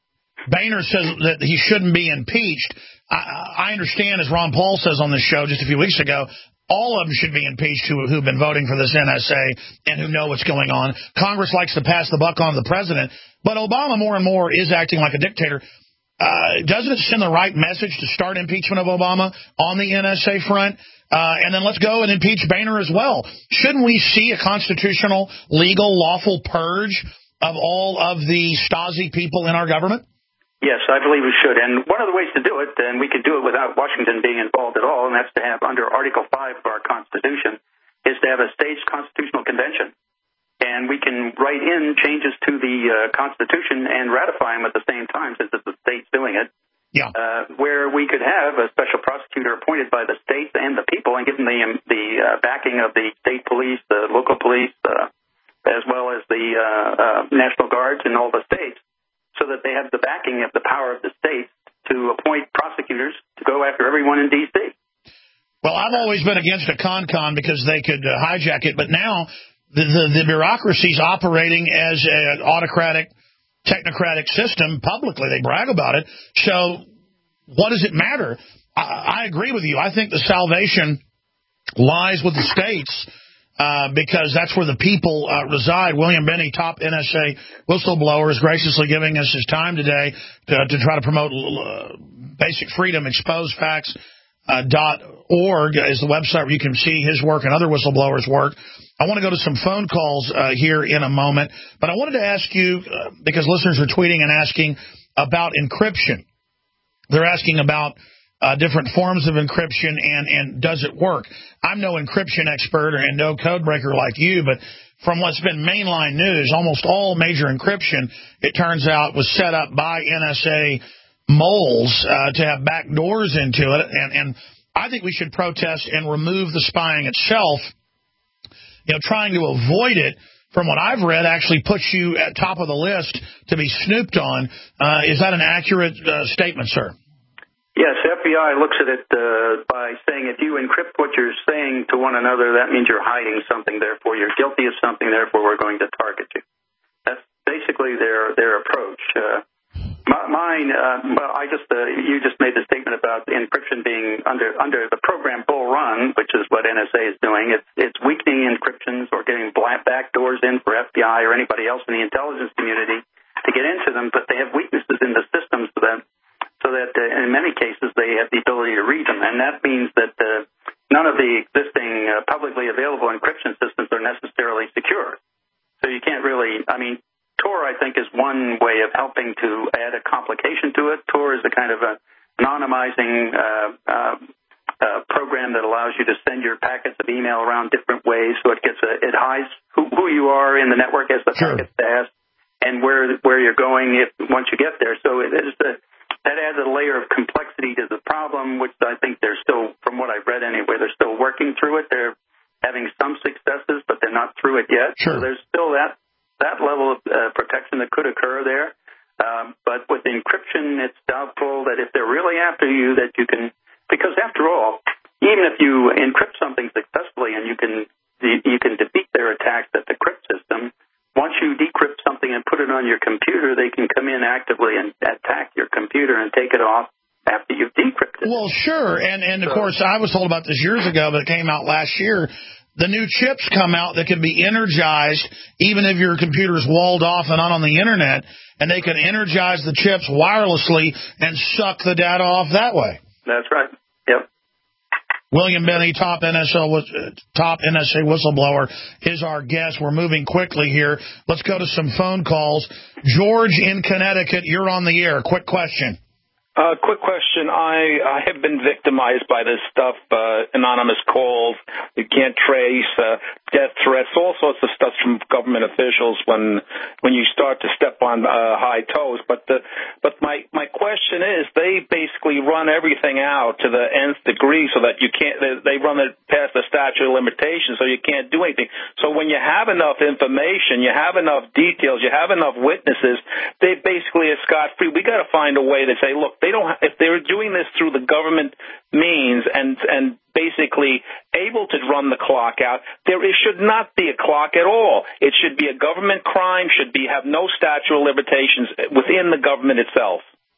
Boehner says that he shouldn't be impeached. I, I understand, as Ron Paul says on this show just a few weeks ago, all of them should be impeached who have been voting for this N S A and who know what's going on. Congress likes to pass the buck on to the president, but Obama more and more is acting like a dictator. Uh, doesn't it send the right message to start impeachment of Obama on the N S A front? Uh, and then let's go and impeach Boehner as well. Shouldn't we see a constitutional, legal, lawful purge of all of the Stasi people in our government? Yes, I believe we should. And one of the ways to do it, and we could do it without Washington being involved at all, and that's to have under Article five of our Constitution, is to have a staged constitutional convention. And we can write in changes to the uh, Constitution and ratify them at the same time, since it's the states doing it. Yeah. Uh, where we could have a special prosecutor appointed by the states and the people and give them the, um, the uh, backing of the state police, the local police, uh, as well as the uh, uh, National Guards in all the states, so that they have the backing of the power of the states to appoint prosecutors to go after everyone in D C. Well, I've always been against a con-con because they could uh, hijack it, but now the, the, the bureaucracy's operating as an autocratic, technocratic system publicly. They brag about it. So what does it matter? I, I agree with you. I think the salvation lies with the states. Uh, because that's where the people uh, reside. William Binney, top N S A whistleblower, is graciously giving us his time today to, to try to promote uh, basic freedom. expose facts dot org is the website where you can see his work and other whistleblowers' work. I want to go to some phone calls uh, here in a moment, but I wanted to ask you, uh, because listeners are tweeting and asking about encryption. They're asking about Uh, different forms of encryption and, and does it work? I'm no encryption expert and no code breaker like you, but from what's been mainline news, almost all major encryption, it turns out, was set up by N S A moles uh, to have back doors into it. And, and I think we should protest and remove the spying itself. You know, trying to avoid it, from what I've read, actually puts you at top of the list to be snooped on. Uh, is that an accurate uh, statement, sir? Yes, F B I looks at it uh, by saying if you encrypt what you're saying to one another, that means you're hiding something, therefore you're guilty of something, therefore we're going to target you. That's basically their their approach. Uh, mine, uh, well, I just uh, you just made the statement about encryption being under under the program Bull Run, which is what N S A is doing. It's it's weakening encryptions or getting back doors in for F B I or anybody else in the intelligence community to get into them, but they have weaknesses in the systems so that so that uh, in many cases they have the ability to read them. And that means that uh, none of the existing uh, publicly available encryption systems are necessarily secure. So you can't really, I mean, Tor, I think, is one way of helping to add a complication to it. Tor is a kind of a anonymizing uh, uh, uh, program that allows you to send your packets of email around different ways, so it gets a, it hides who, who you are in the network as the sure. packet's passed and where where you're going if once you get there. So it is the that adds a layer of complexity to the problem, which I think they're still, from what I've read anyway, they're still working through it. They're having some successes, but they're not through it yet. Sure. So there's still that that level of uh, protection that could occur there. Um, but with encryption, it's doubtful that if they're really after you, that you can, because after all, even if you encrypt something successfully and you can you can defeat their attacks at the crypt system, once you decrypt something and put it on your computer, they can come in actively and attack your computer and take it off after you've decrypted it. Well, sure. And, and of so, course, I was told about this years ago, but it came out last year. The new chips come out that can be energized even if your computer is walled off and not on the Internet, and they can energize the chips wirelessly and suck the data off that way. That's right. Yep. William Binney, top N S A, top N S A whistleblower, is our guest. We're moving quickly here. Let's go to some phone calls. George in Connecticut, you're on the air. Quick question. Uh, quick question. I, I have been victimized by this stuff, uh, anonymous calls, you can't trace, uh, death threats, all sorts of stuff from government officials when when you start to step on uh, high toes. But the, but my, my question is, they basically run everything out to the nth degree so that you can't, they, they run it past the statute of limitations so you can't do anything. So when you have enough information, you have enough details, you have enough witnesses, they basically are scot-free. We got to find a way to say, look, they don't. If they're doing this through the government means and and basically able to run the clock out, there is, should not be a clock at all. It should be a government crime. Should be have no statute of limitations within the government itself.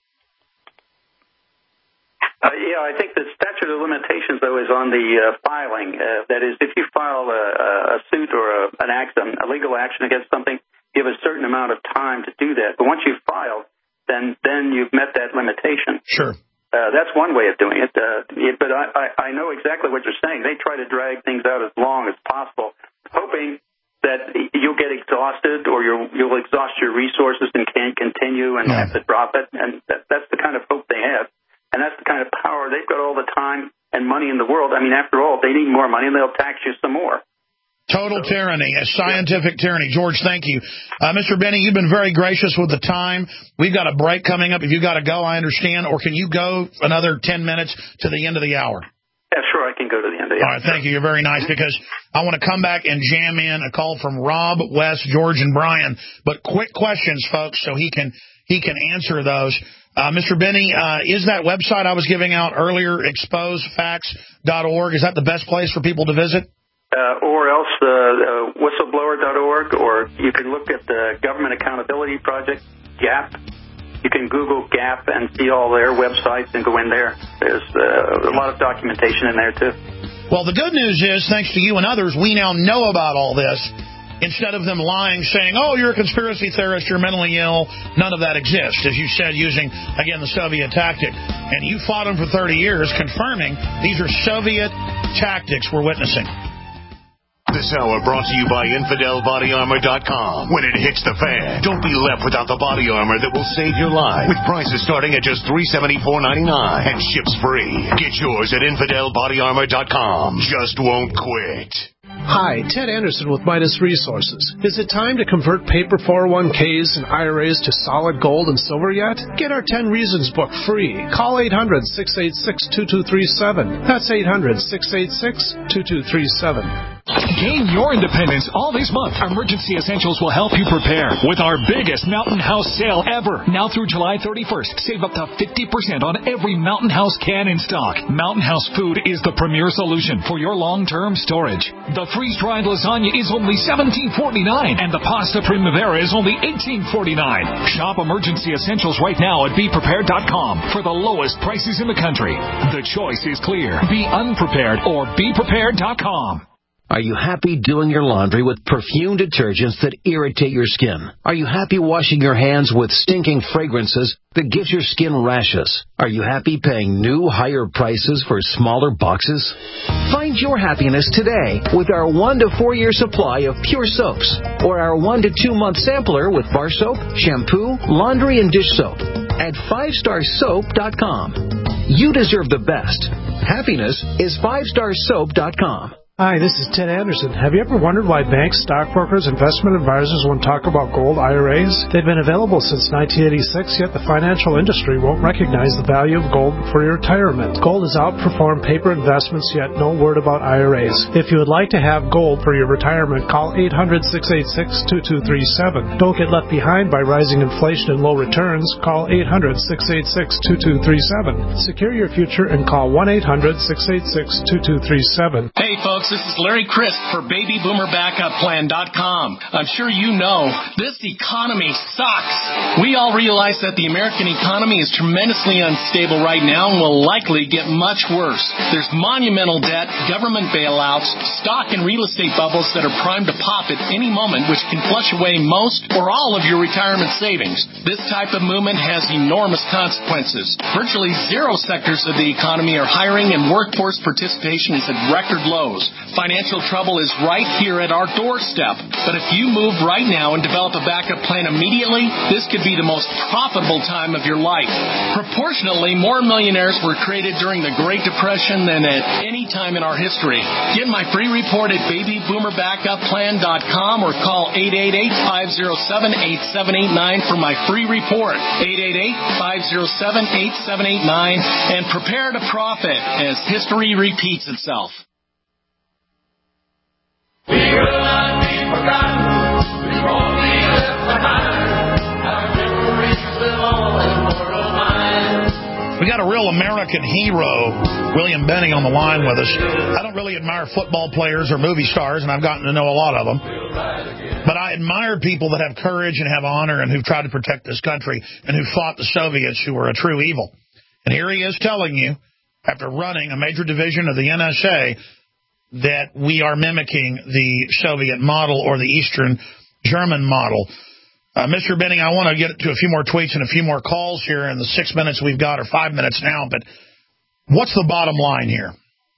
Uh, yeah, I think the statute of limitations, though, is on the uh, filing. Uh, that is, if you file a, a suit or a, an action, a legal action against something, you have a certain amount of time to do that. But once you've filed, then then you've met that limitation. Sure. Uh, that's one way of doing it. Uh, it but I, I, I know exactly what you're saying. They try to drag things out as long as possible, hoping that you'll get exhausted or you'll, you'll exhaust your resources and can't continue and yeah. have to drop it. And that, that's the kind of hope they have. And that's the kind of power. They've got all the time and money in the world. I mean, after all, they need more money, and they'll tax you some more. Total so, tyranny, a scientific yeah. tyranny. George, thank you. Uh, Mister Benny, you've been very gracious with the time. We've got a break coming up. If you've got to go, I understand. Or can you go another ten minutes to the end of the hour? Yeah, sure, I can go to the end of the hour. All right, thank you. You're very nice, because I want to come back and jam in a call from Rob, Wes, George, and Brian. But quick questions, folks, so he can he can answer those. Uh, Mister Benny, uh, is that website I was giving out earlier, expose facts dot org, is that the best place for people to visit? Uh, or else uh, uh, whistleblower dot org, or you can look at the Government Accountability Project, GAP. You can Google GAP and see all their websites and go in there. There's uh, a lot of documentation in there, too. Well, the good news is, thanks to you and others, we now know about all this. Instead of them lying, saying, oh, you're a conspiracy theorist, you're mentally ill, none of that exists, as you said, using, again, the Soviet tactic. And you fought them for thirty years, confirming these are Soviet tactics we're witnessing. This hour brought to you by Infidel Body Armor dot com. When it hits the fan, don't be left without the body armor that will save your life. With prices starting at just three hundred seventy-four dollars and ninety-nine cents and ships free. Get yours at Infidel Body Armor dot com. Just won't quit. Hi, Ted Anderson with Midas Resources. Is it time to convert paper four oh one k's and I R As to solid gold and silver yet? Get our ten Reasons book free. Call eight hundred, six eight six, two two three seven. That's eight hundred, six eight six, two two three seven. Gain your independence all this month. Emergency Essentials will help you prepare with our biggest Mountain House sale ever. Now through July thirty-first, save up to fifty percent on every Mountain House can in stock. Mountain House food is the premier solution for your long-term storage. The freeze-dried lasagna is only seventeen forty-nine, and the pasta primavera is only eighteen forty-nine. Shop Emergency Essentials right now at be prepared dot com for the lowest prices in the country. The choice is clear. Be unprepared or be prepared dot com. Are you happy doing your laundry with perfume detergents that irritate your skin? Are you happy washing your hands with stinking fragrances that gives your skin rashes? Are you happy paying new, higher prices for smaller boxes? Find your happiness today with our one to four year supply of pure soaps, or our one to two month sampler with bar soap, shampoo, laundry, and dish soap at five star soap dot com. You deserve the best. Happiness is five star soap dot com. Hi, this is Ted Anderson. Have you ever wondered why banks, stockbrokers, investment advisors won't talk about gold I R As? They've been available since nineteen eighty-six, yet the financial industry won't recognize the value of gold for your retirement. Gold has outperformed paper investments, yet no word about I R As. If you would like to have gold for your retirement, call eight hundred, six eight six, two two three seven. Don't get left behind by rising inflation and low returns. Call eight hundred, six eight six, two two three seven. Secure your future and call one eight hundred, six eight six, two two three seven. Hey, folks. This is Larry Crisp for baby boomer backup plan dot com. I'm sure you know this economy sucks. We all realize that the American economy is tremendously unstable right now and will likely get much worse. There's monumental debt, government bailouts, stock and real estate bubbles that are primed to pop at any moment, which can flush away most or all of your retirement savings. This type of movement has enormous consequences. Virtually zero sectors of the economy are hiring, and workforce participation is at record lows. Financial trouble is right here at our doorstep. But if you move right now and develop a backup plan immediately, this could be the most profitable time of your life. Proportionately, more millionaires were created during the Great Depression than at any time in our history. Get my free report at baby boomer backup plan dot com or call eight eight eight, five oh seven, eight seven eight nine for my free report. eight eight eight, five oh seven, eight seven eight nine, and prepare to profit as history repeats itself. We will not be forgotten. We won't be left behind. Our memories live on in mortal minds. We got a real American hero, William Benny, on the line with us. I don't really admire football players or movie stars, and I've gotten to know a lot of them. But I admire people that have courage and have honor and who've tried to protect this country and who fought the Soviets, who were a true evil. And here he is telling you after running a major division of the N S A, that we are mimicking the Soviet model or the Eastern German model. Uh, Mister Benning, I want to get to a few more tweets and a few more calls here in the six minutes we've got, or five minutes now, but what's the bottom line here?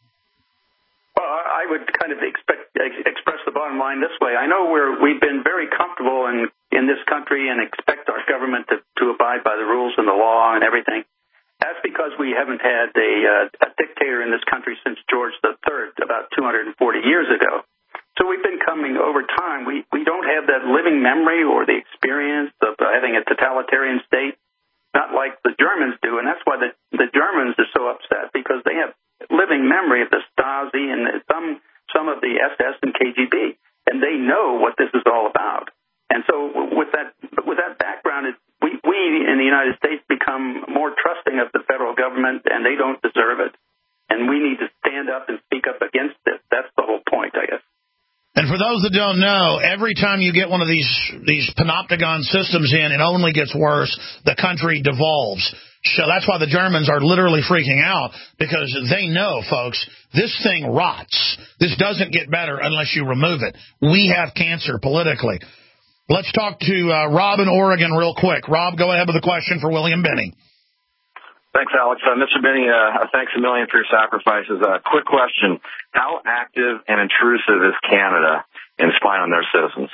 Well, I would kind of expect, express the bottom line this way. I know we're, we've been very comfortable in, in this country and expect our government to, to abide by the rules and the law and everything. That's because we haven't had a, uh, a dictator in this country since George the Third about two hundred forty years ago. So we've been coming over time. We we don't have that living memory or the experience of having a totalitarian state, not like the Germans do. And that's why the, the Germans are so upset, because they have living memory of the Stasi and some some of the S S and K G B, and they know what this is all about. And so with that with that background, it, we, we in the United States become more trusting of the federal government, and they don't deserve it. And we need to stand up and speak up against it. That's the whole point, I guess. And for those that don't know, every time you get one of these these panopticon systems in, it only gets worse. The country devolves. So that's why the Germans are literally freaking out, because they know, folks, this thing rots. This doesn't get better unless you remove it. We have cancer politically. Let's talk to uh, Rob in Oregon real quick. Rob, go ahead with a question for William Benning. Thanks, Alex. Uh, Mister Benning, uh, thanks a million for your sacrifices. Uh, quick question. How active and intrusive is Canada in spying on their citizens?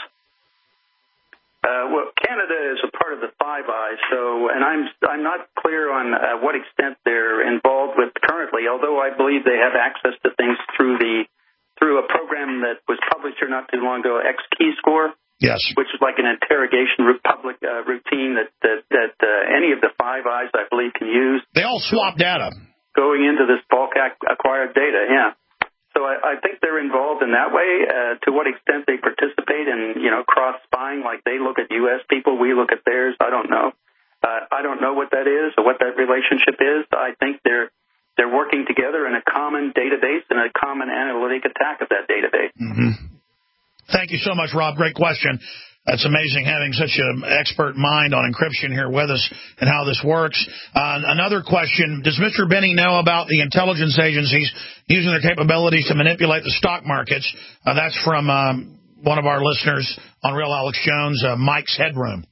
Uh, well, Canada is a part of the Five Eyes, so, and I'm I'm not clear on uh, what extent they're involved with currently, although I believe they have access to things through the through a program that was published here not too long ago, X-Keyscore. Yes. Which is like an interrogation public uh, routine that that, that uh, any of the Five Eyes, I believe, can use. They all swap data. Going into this bulk acquired data, yeah. So I, I think they're involved in that way. Uh, to what extent they participate in, you know, cross-spying, like they look at U S people, we look at theirs, I don't know. Uh, I don't know what that is or what that relationship is. I think they're they're working together in a common database and a common analytic attack of that database. Mm-hmm. Thank you so much, Rob. Great question. It's amazing having such an expert mind on encryption here with us and how this works. Uh, another question, does Mister Benning know about the intelligence agencies using their capabilities to manipulate the stock markets? Uh, that's from um, one of our listeners on Real Alex Jones, uh, Mike's Headroom.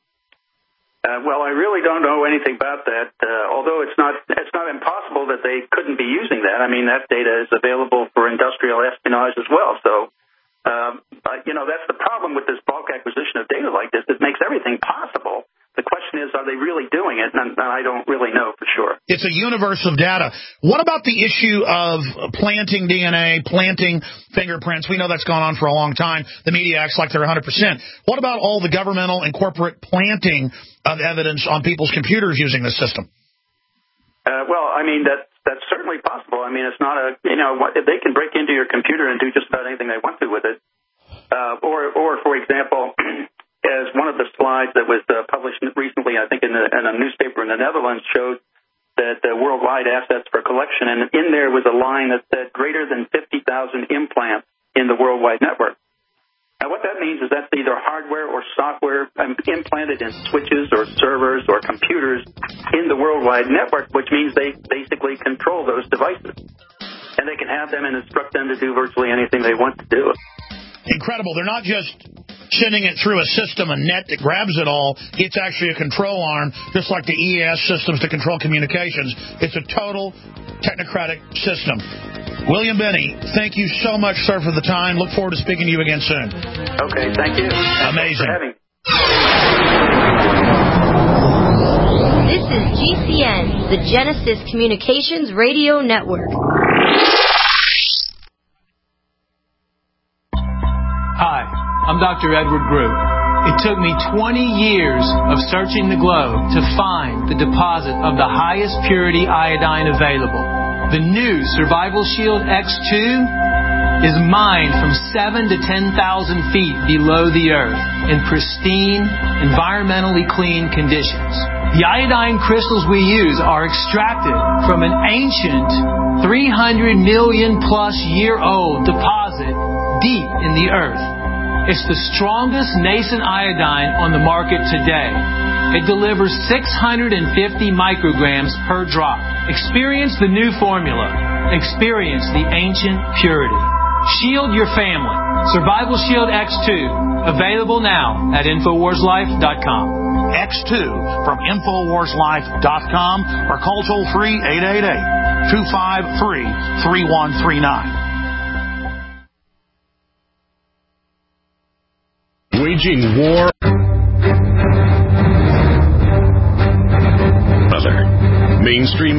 Uh, well, I really don't know anything about that, uh, although it's not it's not impossible that they couldn't be using that. I mean, that data is available for industrial espionage as well, so... Um, uh, you know, that's the problem with this bulk acquisition of data like this. It makes everything possible. The question is, are they really doing it? And, and I don't really know for sure. It's a universe of data. What about the issue of planting D N A, planting fingerprints? We know that's gone on for a long time. The media acts like they're one hundred percent. What about all the governmental and corporate planting of evidence on people's computers using this system? Uh, well, I mean, that that's certainly possible. I mean, it's not a, you know, they can break into your computer and do just about anything they want to with it. Uh, or, or, for example, as one of the slides that was uh, published recently, I think in, the, in a newspaper in the Netherlands, showed that uh, worldwide assets for collection, and in there was a line that said greater than fifty thousand implants in the worldwide network. Now, what that means is that's either hardware or software implanted in switches or servers or computers in the worldwide network, which means they basically control those devices. And they can have them and instruct them to do virtually anything they want to do. Incredible. They're not just sending it through a system, a net that grabs it all. It's actually a control arm, just like the E A S systems to control communications. It's a total technocratic system. William Benning, thank you so much, sir, for the time. Look forward to speaking to you again soon. Okay, thank you. Amazing. Thanks for having me. This is G C N, the Genesis Communications Radio Network. Hi, I'm Doctor Edward Groot. It took me twenty years of searching the globe to find the deposit of the highest purity iodine available. The new Survival Shield X two is mined from seven to ten thousand feet below the earth in pristine, environmentally clean conditions. The iodine crystals we use are extracted from an ancient three hundred million plus year old deposit deep in the earth. It's the strongest nascent iodine on the market today. It delivers six hundred fifty micrograms per drop. Experience the new formula. Experience the ancient purity. Shield your family. Survival Shield X two. Available now at Infowars Life dot com. X two from Infowars Life dot com or call toll free eight eight eight, two five three, three one three nine. Waging war. Other mainstream